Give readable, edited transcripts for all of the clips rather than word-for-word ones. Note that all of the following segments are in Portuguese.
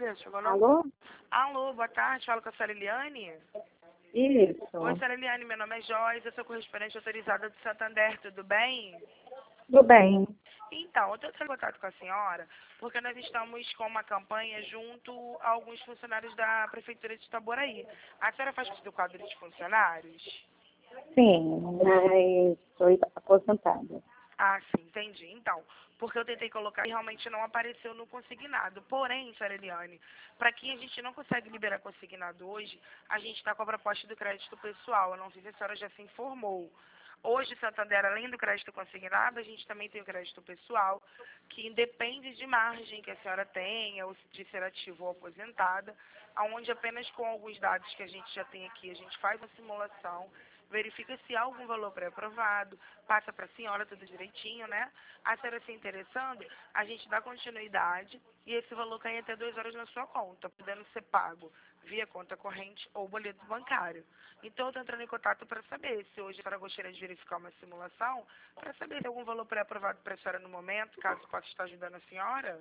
tarde. Chegou não? Alô? Alô, boa tarde. Falo com a senhora Eliane. Isso. Oi, senhora Eliane. Meu nome é Joyce. Eu sou correspondente autorizada do Santander. Tudo bem? Tudo bem. Então, eu estou entrando em contato com a senhora porque nós estamos com uma campanha junto a alguns funcionários da Prefeitura de Itaboraí. A senhora faz parte do quadro de funcionários? Sim, mas estou aposentada. Ah, sim, entendi. Então, porque eu tentei colocar e realmente não apareceu no consignado. Porém, senhora Eliane, para quem a gente não consegue liberar consignado hoje, a gente está com a proposta do crédito pessoal. Eu não sei se a senhora já se informou. Hoje, Santander, além do crédito consignado, a gente também tem o crédito pessoal, que independe de margem que a senhora tenha, ou de ser ativa ou aposentada, onde apenas com alguns dados que a gente já tem aqui, a gente faz uma simulação, verifica se há algum valor pré-aprovado, passa para a senhora tudo direitinho, né? A senhora se interessando, a gente dá continuidade e esse valor cai até 2 horas na sua conta, podendo ser pago via conta corrente ou boleto bancário. Então, eu estou entrando em contato para saber se hoje a senhora gostaria de verificar uma simulação, para saber se há algum valor pré-aprovado para a senhora no momento, caso possa estar ajudando a senhora.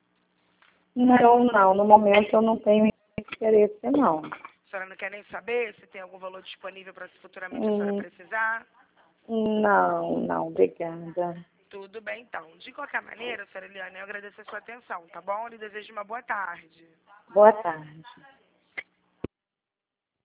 Não. No momento eu não tenho interesse, não. A senhora não quer nem saber se tem algum valor disponível para se futuramente a senhora Hum, precisar? não, obrigada. Tudo bem, então. De qualquer maneira, senhora Eliane, eu agradeço a sua atenção, tá bom? Eu lhe desejo uma boa tarde. Boa tarde.